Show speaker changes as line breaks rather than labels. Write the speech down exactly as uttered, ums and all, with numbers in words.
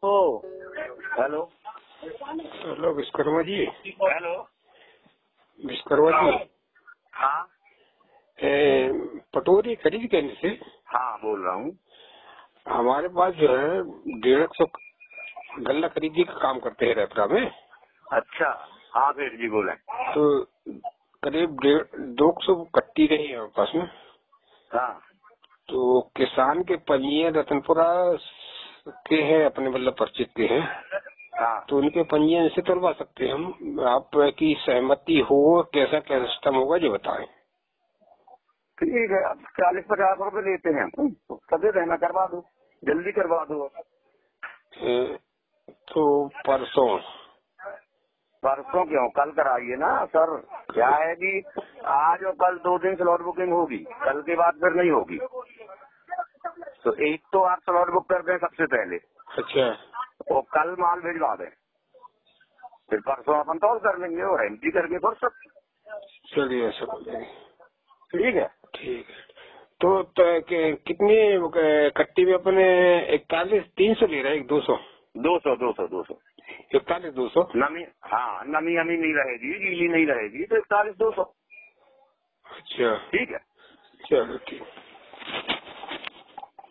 ओ hello
hello Vishwakarma ji.
Hello
Vishwakarma ji,
हाँ
ए, पटोरी खरीद के से
हाँ बोल रहा हूँ।
हमारे पास जो है डेढ़ सौ गल्ला खरीदी का काम करते हैं रेपरा में।
अच्छा हाँ फिर जी बोले।
तो करीब डेढ़ दो सौ कट्टी रही है हमारे पास में।
हाँ
तो किसान के पंजीयन रतनपुरा के हैं, अपने मतलब परिचित के हैं,
हाँ
तो उनके पंजीयन से तोड़वा सकते हैं हम। आप की सहमति हो, कैसा क्या सिस्टम होगा जो बताएं।
ठीक है, अब चालीस पचास रुपए लेते हैं हम, कभी रहना करवा दो, जल्दी करवा दो।
ए, तो परसों
परसों क्यों, कल कराइए ना सर। क्या है कि आज और कल दो दिन स्लॉट बुकिंग होगी, कल के बाद फिर नहीं होगी। तो एक तो आप स्लॉट बुक कर दें सबसे पहले,
अच्छा
और कल माल भिजवा दें, फिर परसों अपन तौल कर लेंगे और एंट्री करके फुर्सत।
चलिए ऐसा कर देंगे।
ठीक है
ठीक है। तो, तो कि, कितनी अ, कट्टी में अपने इकतालीस तीन सौ ले रहे हैं, एक दो सौ
दो सौ दो सौ दो सौ
इकतालीस दो सौ
नमी, हाँ नमी हमी नहीं रहेगी, गीली नहीं रहेगी, तो इकतालीस दो सौ।
अच्छा
ठीक है।
चलो ठीक।